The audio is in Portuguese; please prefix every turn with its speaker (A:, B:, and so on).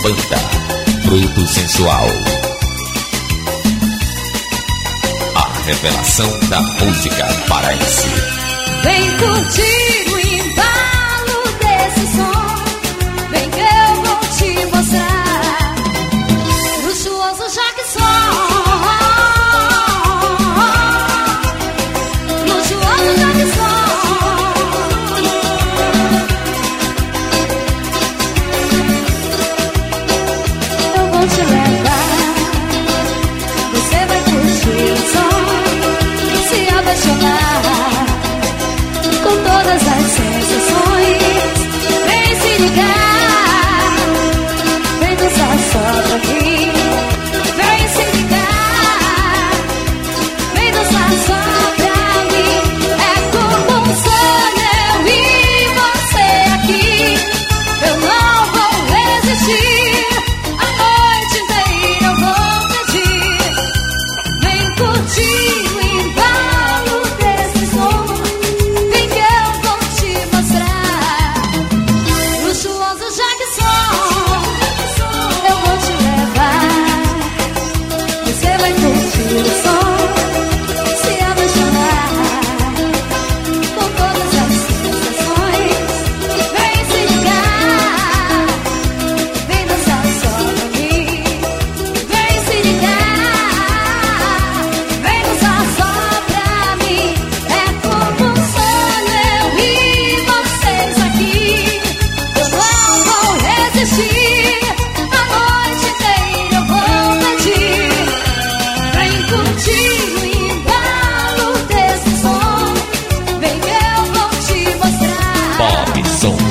A: Banda Fruto Sensual. A revelação da música paraense.
B: Vem curtir o embalo desse som. Vem que eu vou te mostrar. Luxuoso já que sou. Luxuoso já que sou. Eu vou te levar. Você vai curtir o som. Se apaixonar com todas as sensações. Vem se ligar. Vem dançar só pra mim. Vem se ligar. Vem dançar só pra mim. É como um sonho eu e você aqui. Eu não vou resistir. A noite inteira eu vou pedir. Vem curtir o embalo desse som. Vem que eu vou te mostrar. Luxuoso já que sou. Eu vou te levar. Você vai curtir o som. Se apaixonar com todas as sensações. Vem se ligar. Vem dançar só pra mim. Vem se ligar. Vem dançar só pra mim. É como um sonho eu e vocês aqui. Eu não vou resistir. A noite inteira eu vou pedir. Vem curtir o embalo desse som. Vem que eu vou te mostrar.
A: Pop Som